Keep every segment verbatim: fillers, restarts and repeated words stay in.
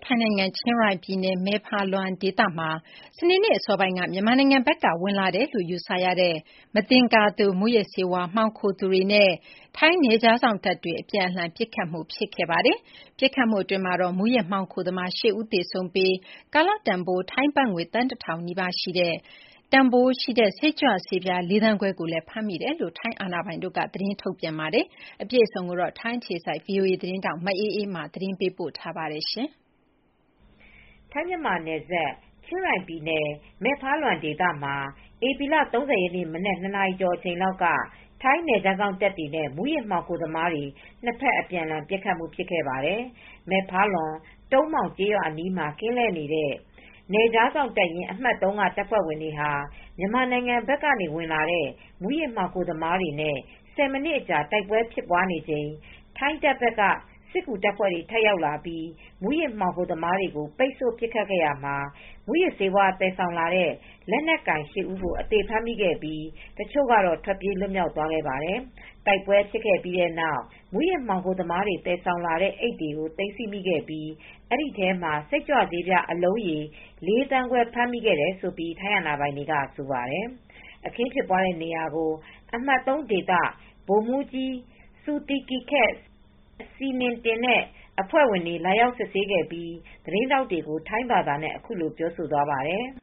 ထိုင်းနိုင်ငံ ချင်းရိုင်ပြည်နယ် မဲဖါလွမ်ဒေသမှာ စနေနေ့ အစောပိုင်းက မြန်မာနိုင်ငံဘက်က ဝင်လာတယ်လို့ ယူဆရတဲ့ မသင်္ကာသူ မူးယစ်ဆေးဝါး မှောင်ခိုသူတွေနဲ့ ထိုင်းနယ်ခြားစောင့်တပ်တွေ အပြန်အလှန် ပစ်ခတ်မှု ဖြစ်ခဲ့ပါတယ်။ ပစ်ခတ်မှုအတွင်းမှာတော့ မူးယစ်မှောင်ခိုသမား ၈ ဦး သေဆုံးပြီး ကာလတန်ဖိုး ထိုင်းဘတ်ငွေ သန်း ၁ ထောင်နီးပါးရှိတဲ့ တန်ဖိုးရှိတဲ့ စိတ်ကြွဆေးပြား ၄ သန်းခွဲကိုလည်း ဖမ်းမိတယ်လို့ ထိုင်းအာဏာပိုင်တို့က သတင်းထုတ်ပြန်ပါတယ်။ အပြည့်အစုံကိုတော့ ထိုင်းအခြေစိုက် ဗွီအိုအေ သတင်းထောက် မအေးအေးမာ သတင်းပေးပို့ထားပါတယ်။ထိုင်းမြန်မာနယ်စပ် ချင်းရိုင်ပြည်နယ် မဲဖါလွမ်ဒေသမှာ ဧပြီလ ၃၀ ရက်နေ့ မနက် ၂ နာရီကျော်အချိန်လောက်က ထိုင်းနယ်ခြားစောင့်တပ်တွေနဲ့ မူးယစ်မှောင်ခိုသမားတွေ နှစ်ဖက် အပြန်အလှန် ပစ်ခတ်မှု ဖြစ်ခဲ့ပါတယ်။ မဲဖါလွမ် တုံးမောင်ကျေးရွာအနီးမှာ ကင်းလှည့်နေတဲ့ နယ်ခြားစောင့်တပ်ရင်း အမှတ် ၃ က တပ်ဖွဲ့ဝင်တွေဟာ မြန်မာနိုင်ငံဘက်ကဝင်လာတဲ့ မူးယစ်မှောင်ခိုသမားတွေနဲ့ ၁၀ မိနစ်အကြာ တိုက်ပွဲဖြစ်နေချိန် ထိုင်းတပ်ဘက်က စစ်ကူတပ်ဖွဲ့တွေ ထပ်ရောက်လာပြီး မူးယစ်မှောင်ခိုသမားတွေကို ပိတ်ဆို့ပစ်ခတ်ခဲ့ရာမှာ မူးယစ်ဆေးဝါး သယ်ဆောင်လာတဲ့ လက်နက်ကိုင် ၈ ဦးကို အသေဖမ်းမိခဲ့ပြီး တချို့ကတော့ ထွက်ပြေးလွတ်မြောက်သွားခဲ့ပါတယ်။ တိုက်ပွဲဖြစ်ခဲ့ပြီးတဲ့နောက် မူးယစ်မှောင်ခိုသမားတွေ သယ်ဆောင်လာတဲ့ အိတ်တွေကို သိမ်းဆည်းမိခဲ့ပြီး အဲဒီထဲမှာ စိတ်ကြွဆေးပြား အလုံးရေ ၄ သန်းခွဲ ဖမ်းမိခဲ့တယ်လို့ ထိုင်းအာဏာပိုင်တွေက ဆိုပါတယ်။ အခင်းဖြစ်တဲ့နေရာကို အမှတ် ၃ ဒေသ ဗိုလ်မှူးကြီး ဆူတီကီခက် စီနင်တင်နဲ့ အဖွဲ့ဝင်တွေ လာရောက်စစ်ဆေးခဲ့ပြီး သတင်းထောက်တွေကို ထိုင်းဘာသာနဲ့ အခုလို ပြောသွားပါတယ်။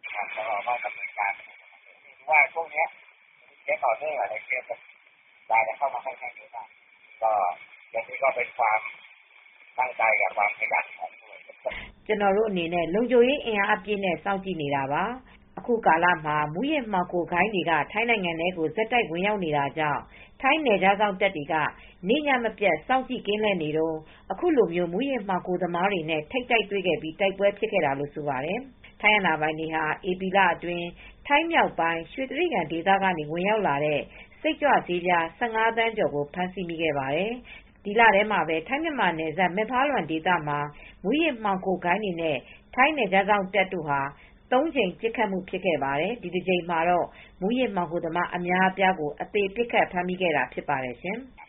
ကျနော်တို့အနေနဲ့ လုံခြုံရေးအင်အားအပြည့်နဲ့ စောင့်ကြည့်နေတာပါ။ အခုကာလမှာ မူးယစ်မှောင်ခိုဂိုဏ်းတွေက ထိုင်းနိုင်ငံထဲကို ဆက်တိုက်ဝင်ရောက်နေတာကြောင့် ထိုင်းနယ်ခြားစောင့်တပ်တွေက နေ့ညမပြတ် စောင့်ကြည့်ကင်းလှည့်နေတုန်း အခုလို မူးယစ်မှောင်ခိုသမားတွေနဲ့ ထိပ်တိုက်တွေ့ပြီး တိုက်ပွဲဖြစ်ခဲ့တာလို့ ဆိုပါတယ်။ ထိုင်းအာဏာပိုင်တွေဟာ ဧပြီလအတွင်း ထိုင်းမြောက်ပိုင်း ရွှေတြိဂံဒေသကနေ ဝင်ရောက်လာတဲ့ စိတ်ကြွဆေးပြား ၁၅ သန်းကျော်ကို ဖမ်းဆီးမိခဲ့ပါတယ်။ ဒီလထဲမှာပဲ ထိုင်းမြန်မာနယ်စပ် မဲဖါလွမ်ဒေသမှာ မူးယစ်မှောင်ခိုဂိုဏ်းတွေနဲ့ ထိုင်းနယ်ခြားစောင့်တပ်တို့ သုံးကြိမ် ပစ်ခတ်မှု ဖြစ်ခဲ့ပါတယ်။ ဒီတကြိမ်မှာတော့ မူးယစ်မှောင်ခိုသမား အများအပြားကို အသေပစ်ခတ် ဖမ်းမိခဲ့တာ ဖြစ်ပါတယ်ရှင်။